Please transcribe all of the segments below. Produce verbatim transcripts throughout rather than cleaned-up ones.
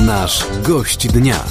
Nasz gość dnia.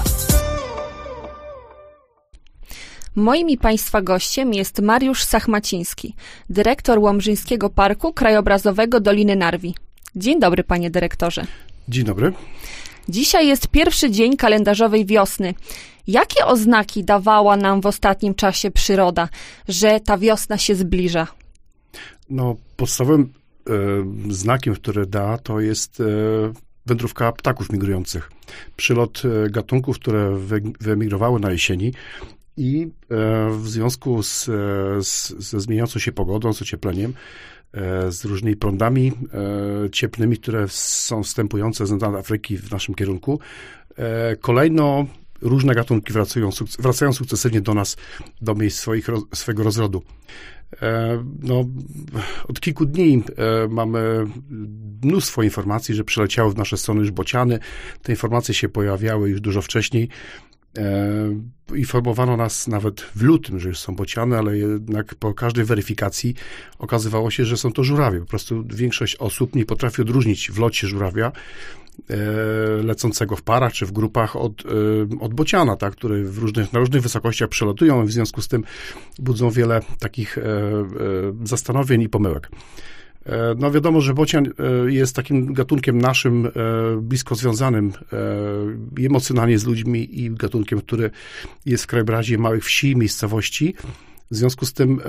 Moim i Państwa gościem jest Mariusz Sachmaciński, dyrektor Łomżyńskiego Parku Krajobrazowego Doliny Narwi. Dzień dobry, panie dyrektorze. Dzień dobry. Dzisiaj jest pierwszy dzień kalendarzowej wiosny. Jakie oznaki dawała nam w ostatnim czasie przyroda, że ta wiosna się zbliża? No, podstawowym e, znakiem, który da, to jest e, wędrówka ptaków migrujących. Przylot e, gatunków, które wy, wyemigrowały na jesieni i e, w związku z, z, ze zmieniającą się pogodą, z ociepleniem, e, z różnymi prądami e, cieplnymi, które są wstępujące z Afryki w naszym kierunku, e, kolejno różne gatunki wracają, wracają sukcesywnie do nas, do miejsc swoich, swojego rozrodu. E, no, od kilku dni e, mamy mnóstwo informacji, że przyleciały w nasze strony już bociany. Te informacje się pojawiały już dużo wcześniej. E, informowano nas nawet w lutym, że już są bociany, ale jednak po każdej weryfikacji okazywało się, że są to żurawie. Po prostu większość osób nie potrafi odróżnić w locie żurawia e, lecącego w parach czy w grupach od, e, od bociana, tak, które w różnych, na różnych wysokościach przelatują i w związku z tym budzą wiele takich e, e, zastanowień i pomyłek. No wiadomo, że bocian jest takim gatunkiem naszym, blisko związanym emocjonalnie z ludźmi i gatunkiem, który jest w krajobrazie małych wsi, miejscowości. W związku z tym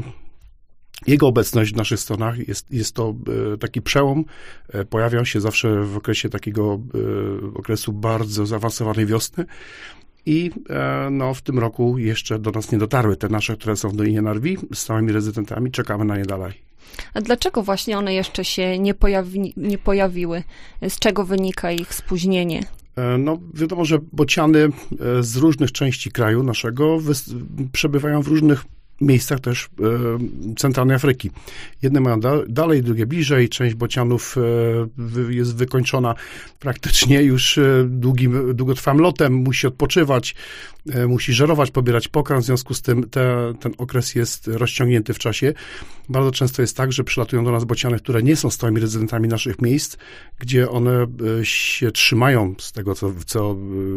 jego obecność w naszych stronach jest, jest to taki przełom. Pojawiał się zawsze w okresie takiego okresu bardzo zaawansowanej wiosny. I no, w tym roku jeszcze do nas nie dotarły te nasze, które są w Dolinie Narwi, z stałymi rezydentami. Czekamy na nie dalej. A dlaczego właśnie one jeszcze się nie, pojawi, nie pojawiły? Z czego wynika ich spóźnienie? No, wiadomo, że bociany z różnych części kraju naszego wys- przebywają w różnych miejscach też e, centralnej Afryki. Jedne mają da- dalej, drugie bliżej. Część bocianów e, wy- jest wykończona praktycznie już e, długim, długotrwałym lotem. Musi odpoczywać, e, musi żerować, pobierać pokarm. W związku z tym te, ten okres jest rozciągnięty w czasie. Bardzo często jest tak, że przylatują do nas bociany, które nie są stałymi rezydentami naszych miejsc, gdzie one e, się trzymają z tego, co, co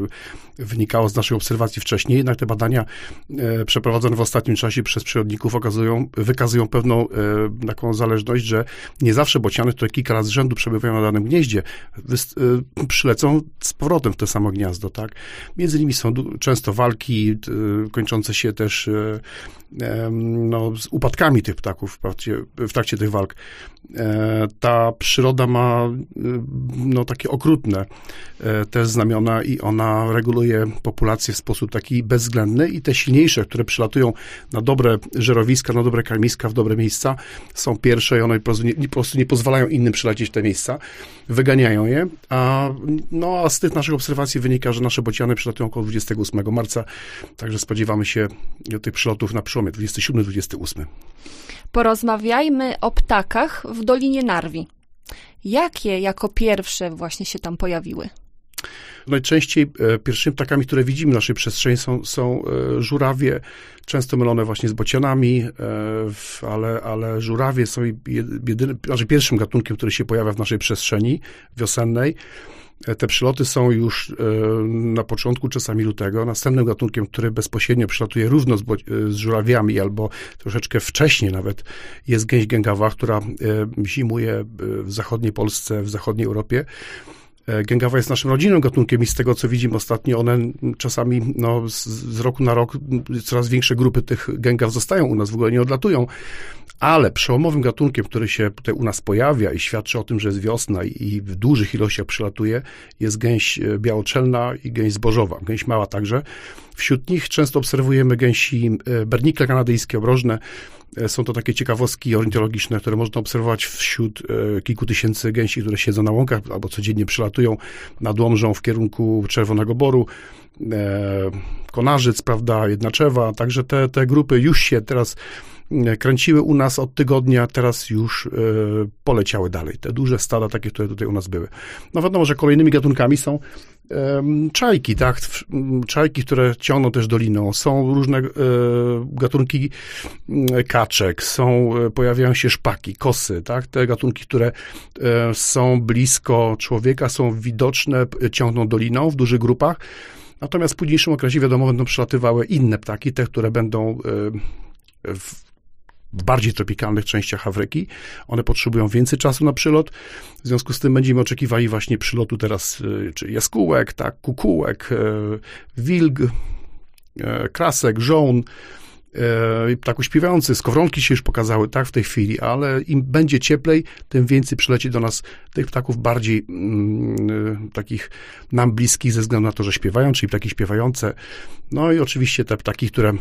e, wynikało z naszej obserwacji wcześniej. Jednak te badania e, przeprowadzone w ostatnim czasie przez przyrodników okazują, wykazują pewną e, taką zależność, że nie zawsze bociany, które kilka razy z rzędu przebywają na danym gnieździe, wys, e, przylecą z powrotem w to samo gniazdo, tak? Między nimi są du- często walki, e, kończące się też e, e, no, z upadkami tych ptaków w trakcie, w trakcie tych walk. E, ta przyroda ma e, no, takie okrutne e, te znamiona i ona reguluje populację w sposób taki bezwzględny i te silniejsze, które przylatują na dobre żerowiska, na dobre karmiska, w dobre miejsca, są pierwsze i one po prostu nie, po prostu nie pozwalają innym przylecieć w te miejsca, wyganiają je, a, no, a z tych naszych obserwacji wynika, że nasze bociany przylatują około dwudziestego ósmego marca, także spodziewamy się tych przylotów na przełomie dwudziestego siódmego dwudziestego ósmego. Porozmawiajmy o ptakach w Dolinie Narwi. Jakie jako pierwsze właśnie się tam pojawiły? Najczęściej e, pierwszymi ptakami, które widzimy w naszej przestrzeni są, są e, żurawie, często mylone właśnie z bocianami, e, w, ale, ale żurawie są jedynym, znaczy pierwszym gatunkiem, który się pojawia w naszej przestrzeni wiosennej. E, te przyloty są już e, na początku, czasami lutego. Następnym gatunkiem, który bezpośrednio przylatuje równo z, bo, z żurawiami albo troszeczkę wcześniej nawet, jest gęś gęgawa, która e, zimuje w zachodniej Polsce, w zachodniej Europie. Gęgawa jest naszym rodzinnym gatunkiem i z tego, co widzimy ostatnio, one czasami no, z, z roku na rok coraz większe grupy tych gęgaw zostają u nas, w ogóle nie odlatują. Ale przełomowym gatunkiem, który się tutaj u nas pojawia i świadczy o tym, że jest wiosna i w dużych ilościach przylatuje, jest gęś białoczelna i gęś zbożowa, gęś mała także. Wśród nich często obserwujemy gęsi bernikle kanadyjskie, obrożne. Są to takie ciekawostki ornitologiczne, które można obserwować wśród kilku tysięcy gęsi, które siedzą na łąkach albo codziennie przylatują nad Łomżą w kierunku Czerwonego Boru. Konarzyc, prawda, Jednaczewa. Także te, te grupy już się teraz kręciły u nas od tygodnia, teraz już y, poleciały dalej. Te duże stada takie, które tutaj u nas były. No wiadomo, że kolejnymi gatunkami są czajki, tak? Czajki, które ciągną też doliną. Są różne gatunki kaczek, są, pojawiają się szpaki, kosy, tak? Te gatunki, które są blisko człowieka, są widoczne, ciągną doliną w dużych grupach. Natomiast w późniejszym okresie, wiadomo, będą przelatywały inne ptaki, te, które będą w bardziej tropikalnych częściach Afryki. One potrzebują więcej czasu na przylot. W związku z tym będziemy oczekiwali właśnie przylotu teraz czy jaskółek, tak, kukułek, wilg, krasek, żołn, ptaków śpiewających, skowronki się już pokazały, tak, w tej chwili, ale im będzie cieplej, tym więcej przyleci do nas tych ptaków bardziej mm, takich nam bliskich ze względu na to, że śpiewają, czyli ptaki śpiewające. No i oczywiście te ptaki, które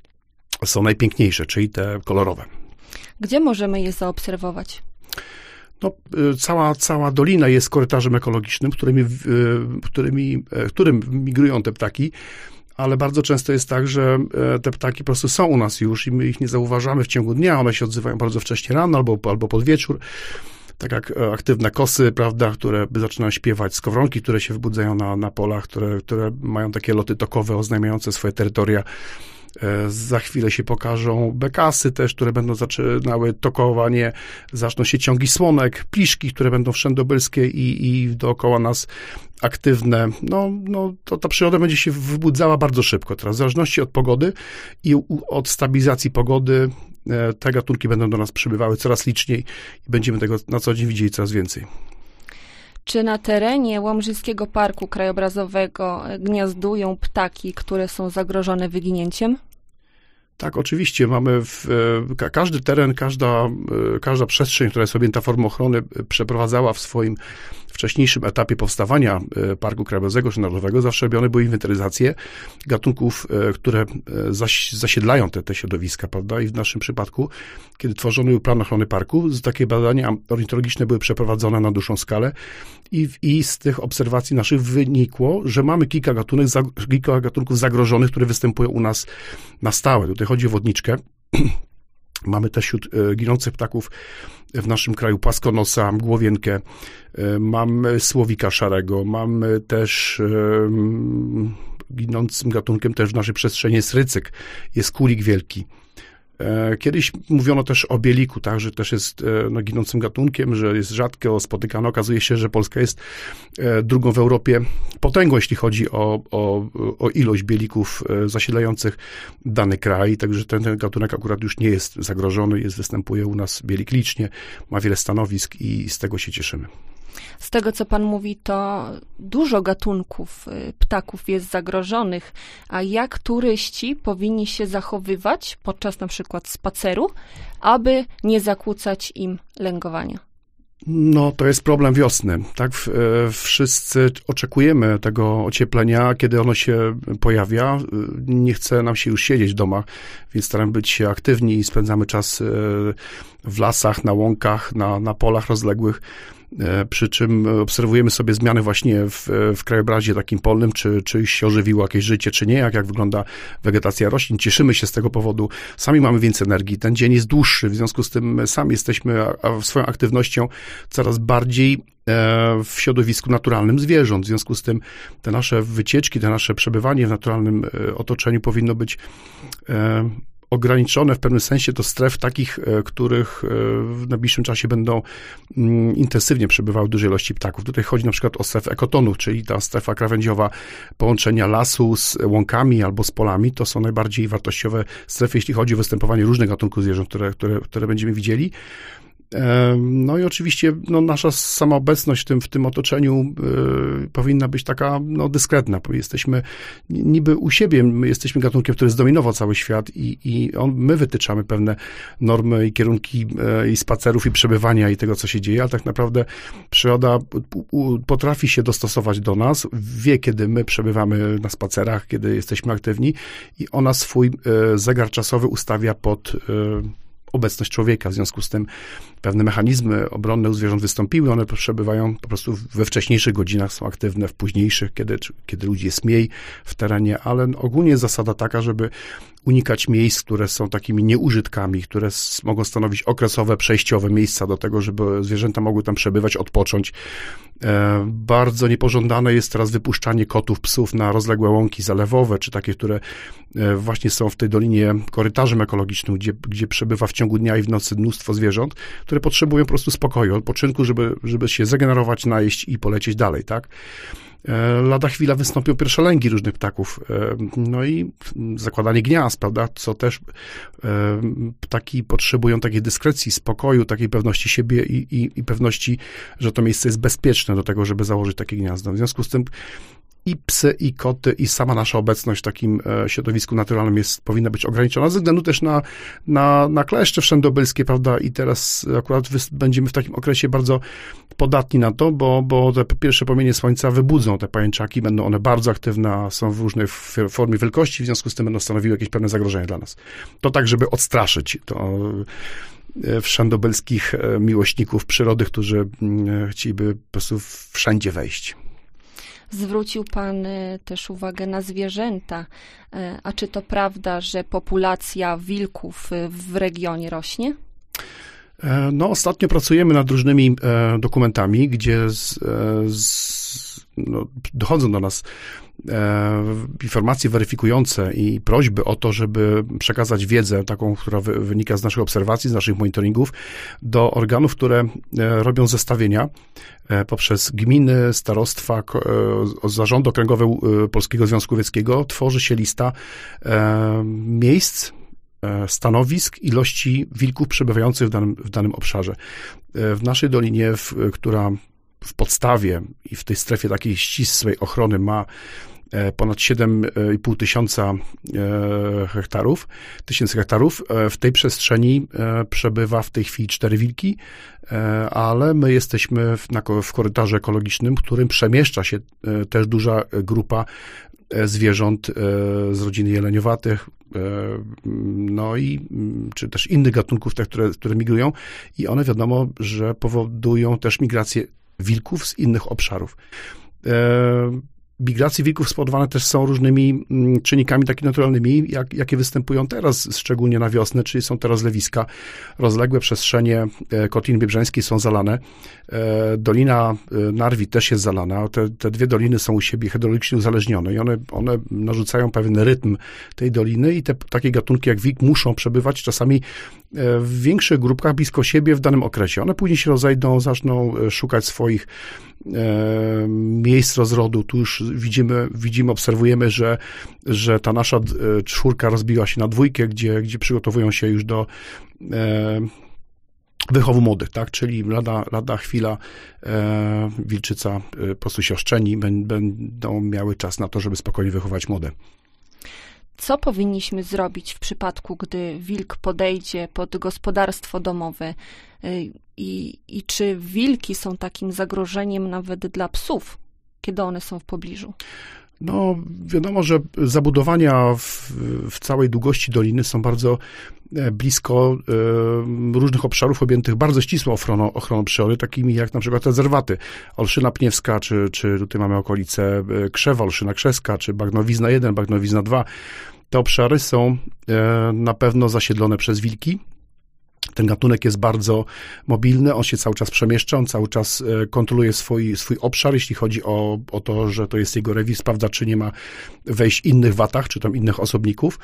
są najpiękniejsze, czyli te kolorowe. Gdzie możemy je zaobserwować? No, cała, cała dolina jest korytarzem ekologicznym, którymi, którymi, którym migrują te ptaki, ale bardzo często jest tak, że te ptaki po prostu są u nas już i my ich nie zauważamy w ciągu dnia, one się odzywają bardzo wcześnie rano albo, albo pod wieczór. Tak jak aktywne kosy, prawda, które zaczynają śpiewać, skowronki, które się wybudzają na, na polach, które, które mają takie loty tokowe oznajmiające swoje terytoria. Za chwilę się pokażą bekasy też, które będą zaczynały tokowanie, zaczną się ciągi słonek, pliszki, które będą wszędobylskie i, i dookoła nas aktywne. No, no to ta przyroda będzie się wybudzała bardzo szybko teraz, w zależności od pogody i od stabilizacji pogody te gatunki będą do nas przybywały coraz liczniej i będziemy tego na co dzień widzieli coraz więcej. Czy na terenie Łomżyńskiego Parku Krajobrazowego gniazdują ptaki, które są zagrożone wyginięciem? Tak, oczywiście. Mamy w, każdy teren, każda, każda przestrzeń, która jest objęta formą ochrony, przeprowadzała w swoim wcześniejszym etapie powstawania Parku Krajobrazowego czy Narodowego, zawsze robione były inwentaryzacje gatunków, które zaś, zasiedlają te, te środowiska, prawda? I w naszym przypadku, kiedy tworzony był plan ochrony parku, takie badania ornitologiczne były przeprowadzone na dłuższą skalę i, i z tych obserwacji naszych wynikło, że mamy kilka, gatunek, kilka gatunków zagrożonych, które występują u nas na stałe. Tutaj chodzi o wodniczkę. Mamy też wśród ginących ptaków w naszym kraju płaskonosa, głowienkę, mamy słowika szarego, mamy też um, ginącym gatunkiem też w naszej przestrzeni jest rycyk, jest kulik wielki. Kiedyś mówiono też o bieliku, tak, że też jest no, ginącym gatunkiem, że jest rzadko spotykany. Okazuje się, że Polska jest drugą w Europie potęgą, jeśli chodzi o, o, o ilość bielików zasiedlających dany kraj, także ten, ten gatunek akurat już nie jest zagrożony, jest, występuje u nas bielik licznie, ma wiele stanowisk i z tego się cieszymy. Z tego, co pan mówi, to dużo gatunków ptaków jest zagrożonych, a jak turyści powinni się zachowywać podczas na przykład spaceru, aby nie zakłócać im lęgowania? No, to jest problem wiosny, tak? Wszyscy oczekujemy tego ocieplenia, kiedy ono się pojawia. Nie chce nam się już siedzieć w domach, więc staramy być się aktywni i spędzamy czas w lasach, na łąkach, na, na polach rozległych. Przy czym obserwujemy sobie zmiany właśnie w, w krajobrazie takim polnym, czy, czy się ożywiło jakieś życie, czy nie, jak, jak wygląda wegetacja roślin. Cieszymy się z tego powodu. Sami mamy więcej energii. Ten dzień jest dłuższy, w związku z tym sami jesteśmy swoją aktywnością coraz bardziej w środowisku naturalnym zwierząt. W związku z tym te nasze wycieczki, te nasze przebywanie w naturalnym otoczeniu powinno być ograniczone w pewnym sensie do stref takich, których w najbliższym czasie będą intensywnie przebywały duże ilości ptaków. Tutaj chodzi na przykład o strefę ekotonów, czyli ta strefa krawędziowa połączenia lasu z łąkami albo z polami. To są najbardziej wartościowe strefy, jeśli chodzi o występowanie różnych gatunków zwierząt, które, które, które będziemy widzieli. No i oczywiście no, nasza sama obecność w tym, w tym otoczeniu y, powinna być taka no, dyskretna. Jesteśmy niby u siebie, my jesteśmy gatunkiem, który zdominował cały świat i, i on, my wytyczamy pewne normy i kierunki y, i spacerów i przebywania i tego, co się dzieje, ale tak naprawdę przyroda u, potrafi się dostosować do nas, wie, kiedy my przebywamy na spacerach, kiedy jesteśmy aktywni i ona swój y, zegar czasowy ustawia pod y, obecność człowieka. W związku z tym pewne mechanizmy obronne u zwierząt wystąpiły, one przebywają po prostu we wcześniejszych godzinach, są aktywne w późniejszych, kiedy, kiedy ludzi jest mniej w terenie, ale ogólnie jest zasada taka, żeby unikać miejsc, które są takimi nieużytkami, które s- mogą stanowić okresowe, przejściowe miejsca do tego, żeby zwierzęta mogły tam przebywać, odpocząć. E, bardzo niepożądane jest teraz wypuszczanie kotów, psów na rozległe łąki zalewowe, czy takie, które e, właśnie są w tej dolinie korytarzem ekologicznym, gdzie, gdzie przebywa w ciągu dnia i w nocy mnóstwo zwierząt, które potrzebują po prostu spokoju, odpoczynku, żeby, żeby się zregenerować, najeść i polecieć dalej, tak? Lada chwila wystąpią pierwsze lęgi różnych ptaków, no i zakładanie gniazd, prawda, co też ptaki potrzebują takiej dyskrecji, spokoju, takiej pewności siebie i, i, i pewności, że to miejsce jest bezpieczne do tego, żeby założyć takie gniazdo. W związku z tym i psy, i koty, i sama nasza obecność w takim e, środowisku naturalnym jest, powinna być ograniczona, ze względu też na, na, na kleszcze wszędobylskie, prawda, i teraz akurat wy, będziemy w takim okresie bardzo podatni na to, bo, bo te pierwsze promienie słońca wybudzą te pajęczaki, będą one bardzo aktywne, są w różnej f- formie wielkości, w związku z tym będą stanowiły jakieś pewne zagrożenie dla nas. To tak, żeby odstraszyć to wszędobylskich miłośników przyrody, którzy chcieliby po prostu wszędzie wejść. Zwrócił pan też uwagę na zwierzęta. A czy to prawda, że populacja wilków w regionie rośnie? No, ostatnio pracujemy nad różnymi e, dokumentami, gdzie z, e, z, no, dochodzą do nas e, informacje weryfikujące i prośby o to, żeby przekazać wiedzę taką, która wy, wynika z naszych obserwacji, z naszych monitoringów, do organów, które e, robią zestawienia e, poprzez gminy, starostwa, e, zarządy okręgowe e, Polskiego Związku Łowieckiego. Tworzy się lista e, miejsc, stanowisk, ilości wilków przebywających w danym, w danym obszarze. W naszej dolinie, w, która w podstawie i w tej strefie takiej ścisłej ochrony ma ponad siedem i pół tysiąca hektarów, tysięcy hektarów, w tej przestrzeni przebywa w tej chwili cztery wilki, ale my jesteśmy w, na, w korytarzu ekologicznym, w którym przemieszcza się też duża grupa zwierząt z rodziny jeleniowatych, no i czy też innych gatunków, te, które, które migrują i one wiadomo, że powodują też migrację wilków z innych obszarów. Migracje wilków spowodowane też są różnymi czynnikami takimi naturalnymi, jak, jakie występują teraz, szczególnie na wiosnę, czyli są te rozlewiska. Rozległe przestrzenie Kotliny Biebrzańskiej są zalane. Dolina Narwi też jest zalana. Te, te dwie doliny są u siebie hydraulicznie uzależnione i one, one narzucają pewien rytm tej doliny i te takie gatunki jak wilk muszą przebywać czasami w większych grupkach blisko siebie w danym okresie. One później się rozejdą, zaczną szukać swoich e, miejsc rozrodu. Tu już widzimy, widzimy obserwujemy, że, że ta nasza czwórka rozbiła się na dwójkę, gdzie, gdzie przygotowują się już do e, wychowu młodych, tak? Czyli lada, lada chwila e, wilczyca e, po prostu się oszczeni, ben, będą miały czas na to, żeby spokojnie wychować młode. Co powinniśmy zrobić w przypadku, gdy wilk podejdzie pod gospodarstwo domowe i, i czy wilki są takim zagrożeniem nawet dla psów, kiedy one są w pobliżu? No, wiadomo, że zabudowania w, w całej długości doliny są bardzo blisko e, różnych obszarów objętych bardzo ścisłą ochroną, ochroną przyrody, takimi jak na przykład rezerwaty. Olszyna Pniewska, czy, czy tutaj mamy okolice Krzewa, Olszyna Krzeska, czy Bagnowizna jeden, Bagnowizna dwa. Te obszary są e, na pewno zasiedlone przez wilki. Ten gatunek jest bardzo mobilny, on się cały czas przemieszcza, on cały czas kontroluje swój, swój obszar, jeśli chodzi o, o to, że to jest jego rewir, sprawdza, czy nie ma wejść innych watach, czy tam innych osobników.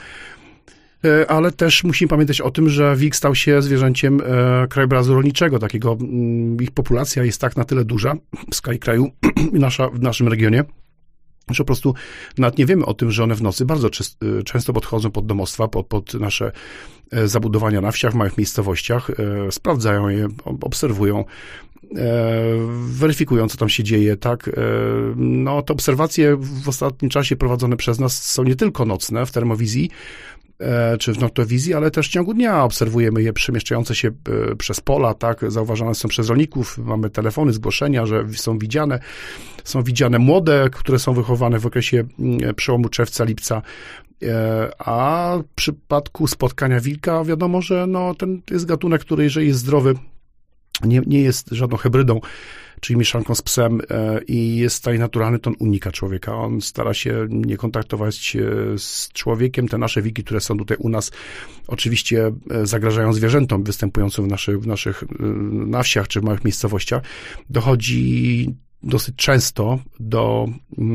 Ale też musimy pamiętać o tym, że wilk stał się zwierzęciem krajobrazu rolniczego, takiego, ich populacja jest tak na tyle duża w skali kraju i nasza, w naszym regionie, że po prostu nawet nie wiemy o tym, że one w nocy bardzo czy, często podchodzą pod domostwa, pod, pod nasze zabudowania na wsiach, w małych miejscowościach, e, sprawdzają je, obserwują, e, weryfikują, co tam się dzieje, tak. E, no, te obserwacje w ostatnim czasie prowadzone przez nas są nie tylko nocne w termowizji, czy w noktowizji, ale też w ciągu dnia obserwujemy je przemieszczające się przez pola, tak, zauważane są przez rolników, mamy telefony, zgłoszenia, że są widziane, są widziane młode, które są wychowane w okresie przełomu czerwca, lipca, a w przypadku spotkania wilka wiadomo, że no, ten jest gatunek, który jeżeli jest zdrowy, nie, nie jest żadną hybrydą, czyli mieszanką z psem i jest w stanie naturalny, to on unika człowieka. On stara się nie kontaktować z człowiekiem. Te nasze wilki, które są tutaj u nas, oczywiście zagrażają zwierzętom występującym w naszych, w naszych na wsiach czy w małych miejscowościach. Dochodzi dosyć często do,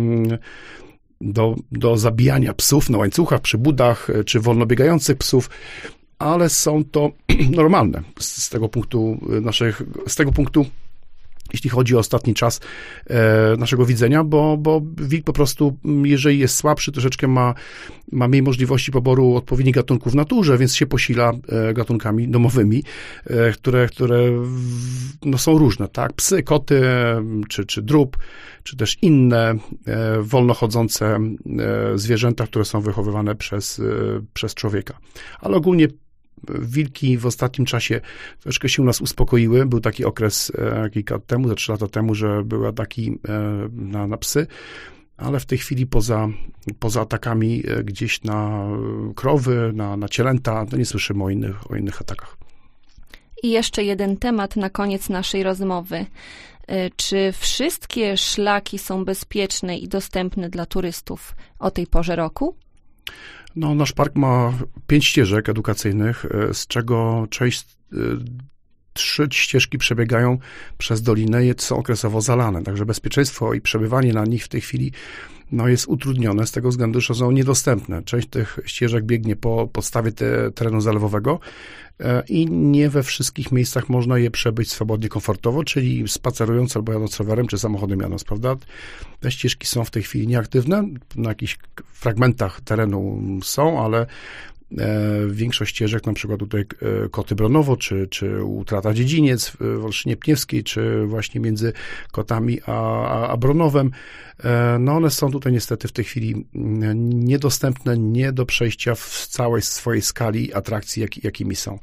do, do zabijania psów na łańcuchach, przy budach, czy wolno biegających psów, ale są to normalne z, z tego punktu naszych, z tego punktu jeśli chodzi o ostatni czas e, naszego widzenia, bo, bo wilk po prostu, jeżeli jest słabszy, troszeczkę ma, ma mniej możliwości poboru odpowiednich gatunków w naturze, więc się posila e, gatunkami domowymi, e, które, które w, no, są różne, tak? Psy, koty, czy, czy drób, czy też inne e, wolno chodzące e, zwierzęta, które są wychowywane przez, e, przez człowieka. Ale ogólnie wilki w ostatnim czasie troszkę się u nas uspokoiły. Był taki okres e, kilka lat temu, za trzy lata temu, że były ataki e, na, na psy, ale w tej chwili poza, poza atakami e, gdzieś na krowy, na, na cielęta, to nie słyszymy o innych, o innych atakach. I jeszcze jeden temat na koniec naszej rozmowy. E, czy wszystkie szlaki są bezpieczne i dostępne dla turystów o tej porze roku? No, nasz park ma pięć ścieżek edukacyjnych, z czego część, trzy ścieżki przebiegają przez dolinę i są okresowo zalane, także bezpieczeństwo i przebywanie na nich w tej chwili no, jest utrudnione z tego względu, że są niedostępne. Część tych ścieżek biegnie po podstawie te, terenu zalewowego i nie we wszystkich miejscach można je przebyć swobodnie, komfortowo, czyli spacerując albo jadąc rowerem, czy samochodem jadąc, prawda? Te ścieżki są w tej chwili nieaktywne, na jakichś fragmentach terenu są, ale większość ścieżek, na przykład tutaj Koty Bronowo, czy, czy Utrata Dziedziniec w Olszynie Pniewskiej, czy właśnie między Kotami a, a, a Bronowem, no one są tutaj niestety w tej chwili niedostępne, nie do przejścia w całej swojej skali atrakcji, jak, jakimi są.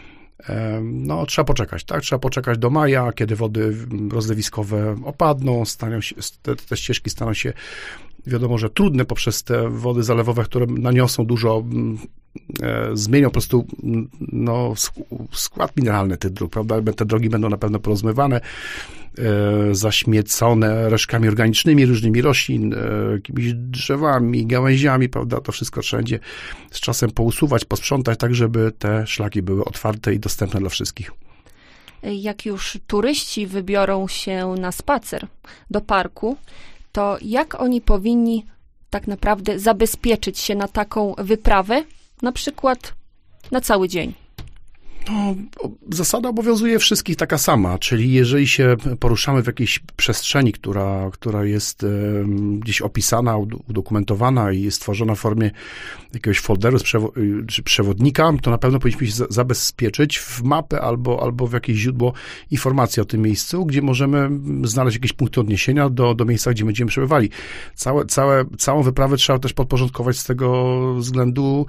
No, trzeba poczekać, tak? Trzeba poczekać do maja, kiedy wody rozlewiskowe opadną, staną się, te, te ścieżki staną się, wiadomo, że trudne poprzez te wody zalewowe, które naniosą dużo, e, zmienią po prostu no, skład mineralny tych dróg, prawda? Te drogi będą na pewno porozmywane, e, zaśmiecone resztkami organicznymi różnymi roślin, e, jakimiś drzewami, gałęziami, prawda? To wszystko wszędzie z czasem pousuwać, posprzątać, tak żeby te szlaki były otwarte i dostępne dla wszystkich. Jak już turyści wybiorą się na spacer do parku, to jak oni powinni tak naprawdę zabezpieczyć się na taką wyprawę, na przykład na cały dzień? No, zasada obowiązuje wszystkich taka sama, czyli jeżeli się poruszamy w jakiejś przestrzeni, która, która jest e, gdzieś opisana, udokumentowana i jest stworzona w formie jakiegoś folderu przewo- czy przewodnika, to na pewno powinniśmy się zabezpieczyć w mapę albo, albo w jakieś źródło informacji o tym miejscu, gdzie możemy znaleźć jakieś punkty odniesienia do, do miejsca, gdzie będziemy przebywali. Całe, całe, całą wyprawę trzeba też podporządkować z tego względu,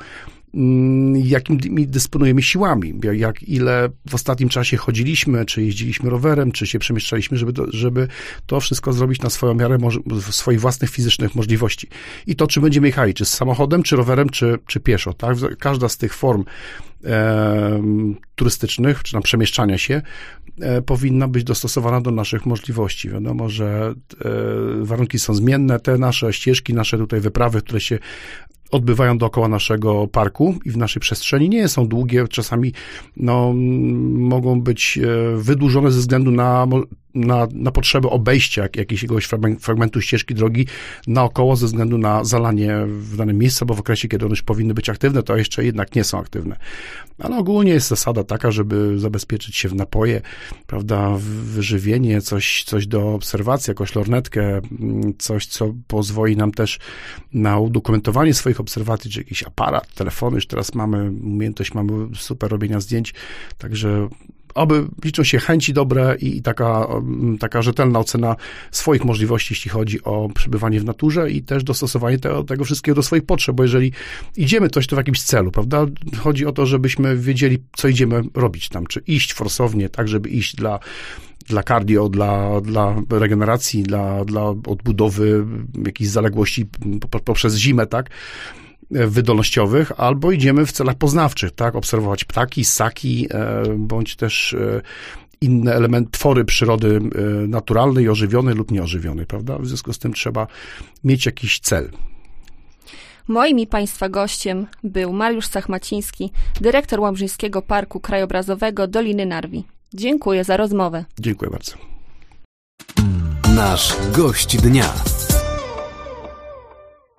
jakimi dysponujemy siłami, jak ile w ostatnim czasie chodziliśmy, czy jeździliśmy rowerem, czy się przemieszczaliśmy, żeby to, żeby to wszystko zrobić na swoją miarę swoich własnych fizycznych możliwości. I to, czy będziemy jechali, czy z samochodem, czy rowerem, czy, czy pieszo, tak? Każda z tych form e, turystycznych, czy na przemieszczania się, e, powinna być dostosowana do naszych możliwości. Wiadomo, że e, warunki są zmienne, te nasze ścieżki, nasze tutaj wyprawy, które się odbywają dookoła naszego parku i w naszej przestrzeni, nie są długie, czasami no, mogą być wydłużone ze względu na, na, na potrzebę obejścia jakiegoś fragmentu ścieżki drogi naokoło ze względu na zalanie w danym miejscu, bo w okresie, kiedy one już powinny być aktywne, to jeszcze jednak nie są aktywne. Ale ogólnie jest zasada taka, żeby zabezpieczyć się w napoje, prawda, wyżywienie, coś, coś do obserwacji, jakąś lornetkę, coś, co pozwoli nam też na udokumentowanie swoich obserwacji, czy jakiś aparat, telefony, już teraz mamy umiejętność, mamy super robienia zdjęć, także oby liczą się chęci dobre i taka, taka rzetelna ocena swoich możliwości, jeśli chodzi o przebywanie w naturze i też dostosowanie tego, tego wszystkiego do swoich potrzeb, bo jeżeli idziemy coś to w jakimś celu, prawda, chodzi o to, żebyśmy wiedzieli, co idziemy robić tam, czy iść forsownie, tak, żeby iść dla dla cardio, dla, dla regeneracji, dla, dla odbudowy jakichś zaległości poprzez zimę, tak, wydolnościowych, albo idziemy w celach poznawczych, tak, obserwować ptaki, ssaki, bądź też inne elementy, twory przyrody naturalnej, ożywionej lub nieożywionej, prawda? W związku z tym trzeba mieć jakiś cel. Moim i Państwa gościem był Mariusz Sachmaciński, dyrektor Łabrzyńskiego Parku Krajobrazowego Doliny Narwi. Dziękuję za rozmowę. Dziękuję bardzo. Nasz gość dnia.